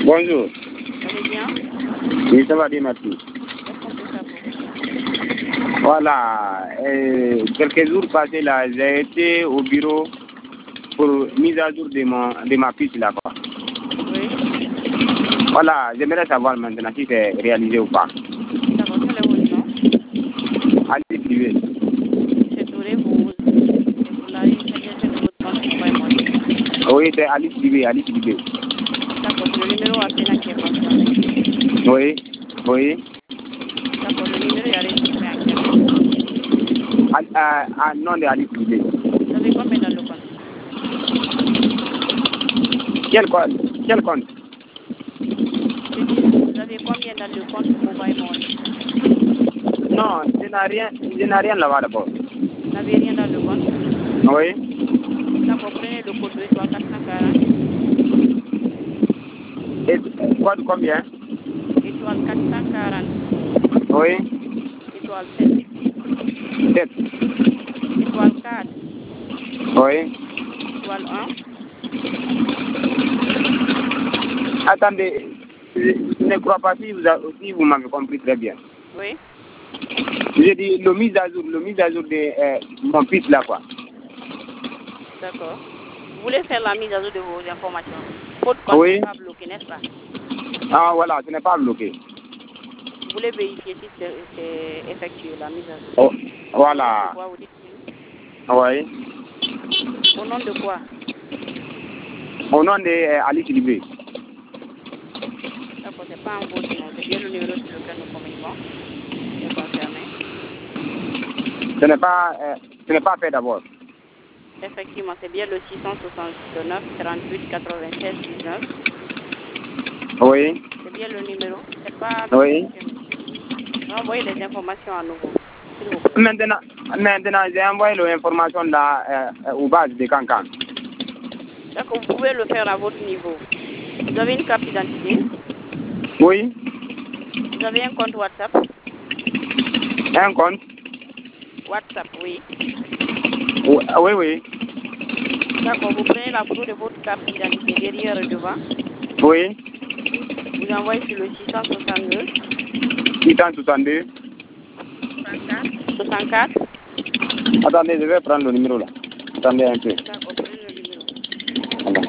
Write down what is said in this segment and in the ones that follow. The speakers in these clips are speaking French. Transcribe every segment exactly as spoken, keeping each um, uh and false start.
Bonjour. Vous allez bien? Oui, ça va bien, merci. Qu'est-ce qu'on peut faire pour vous? Voilà, euh, quelques jours passés là, j'ai été au bureau pour mise à jour de, mon, de ma piste là. Quoi. Oui. Voilà, j'aimerais savoir maintenant si c'est réalisé ou pas. D'accord, quel est votre nom? Allez, suivez. Monsieur Touré, vous, vous l'avez intégré de votre compte Mobile Money. Oui, c'est Alice Libé, Alice Libé. D'accord, c'est le numéro Athéna qui est concerné. Oui, oui. D'accord, le numéro est enregistré en quel nom? Ah, ah, ah, non, de Alice Libé. Vous avez combien dans le compte? Quel compte? Quel compte? Je dis, vous avez combien dans le compte Mobile Money? Non, je n'ai rien, je n'ai rien là-bas d'abord. Vous n'avez rien dans le compte? Oui. D'accord, prenez le code étoile quatre cent quarante. Et code combien? Étoile quatre cent quarante. Oui. Étoile sept. sept. Étoile quatre. Oui. Étoile un. Attendez, je je ne crois pas si vous, a- si vous m'avez compris très bien. Oui. J'ai dit le mise à jour, le mise à jour de euh, mon fils là quoi. D'accord. Vous voulez faire la mise à jour de vos informations. Votre compte Oui. n'est pas bloqué, n'est-ce pas? Ah voilà, ce n'est pas bloqué. Vous voulez vérifier si c'est c'est effectué, la mise à jour. Oh, Au nom de voilà. quoi vous dites oui? Oui. Au nom de quoi? Au nom de euh, Alice Libé. D'accord, c'est pas un votre nom, c'est bien le numéro sur lequel nous communiquons. C'est concerné. Ce n'est pas, euh, ce n'est pas fait d'abord. Effectivement, c'est bien le six cent soixante-neuf trente-huit quatre-vingt-seize dix-neuf. Oui. C'est bien le numéro. C'est pas Oui. monsieur. Envoyez les informations à nouveau, s'il vous plaît. Maintenant, maintenant j'ai envoyé l'information là euh, aux bases de Cancan. D'accord, vous pouvez le faire à votre niveau. Vous avez une carte d'identité? Oui. Vous avez un compte WhatsApp? Un compte. WhatsApp, oui. Oui, oui. oui. D'accord, vous prenez la photo de votre carte d'identité derrière et devant. Oui. Vous envoyez sur le six cent soixante-deux. six cent soixante-deux. soixante-quatre. Attendez, je vais prendre le numéro là. Attendez un peu. D'accord, prenez le numéro. Voilà.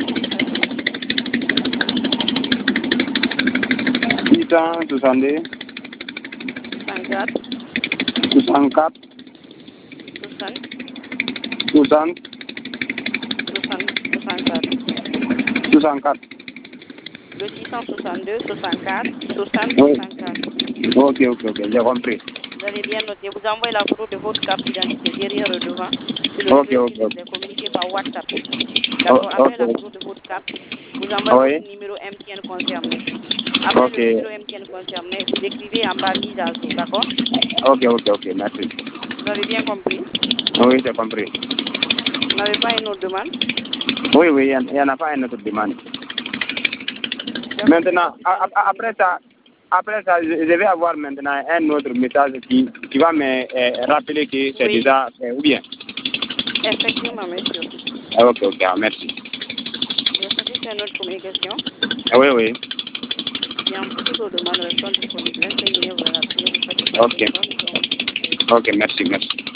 six cent soixante-deux. soixante-quatre. soixante-quatre. soixante. soixante. soixante-quatre. soixante-quatre. Le six cent soixante-deux, soixante-quatre, soixante, Oui. soixante-quatre. Ok, ok, ok, j'ai compris. Vous avez bien noté. Vous envoyez la photo de votre carte d'identité derrière et devant. C'est le Ok, numéro ok, qui vous ok. est communiqué par WhatsApp. Oh, D'accord, après ok. la photo de votre carte, vous envoyez Oui. votre numéro M T N concerné. Après Ok. le numéro M T N concerné, vous écrivez en bas mise à jour, d'accord? Ok, ok, ok, merci. Vous avez bien compris? Oui, j'ai compris. Vous n'avez pas une autre demande? Oui, oui, il n'y en a pas une autre demande. Maintenant, a- a- après ça, après ça, je je vais avoir maintenant un autre message qui, qui va me euh, rappeler que c'est Oui. déjà fait, ou bien. Effectivement, monsieur. Ah, ok, ok, ah, merci. Vous êtes satisfait de notre communication? Ah, oui, oui. Bien, pour toutes vos demandes, restons disponibles. Laissez-les vous rappeler, vous faites Ok. une bonne journée. Ok, merci, merci.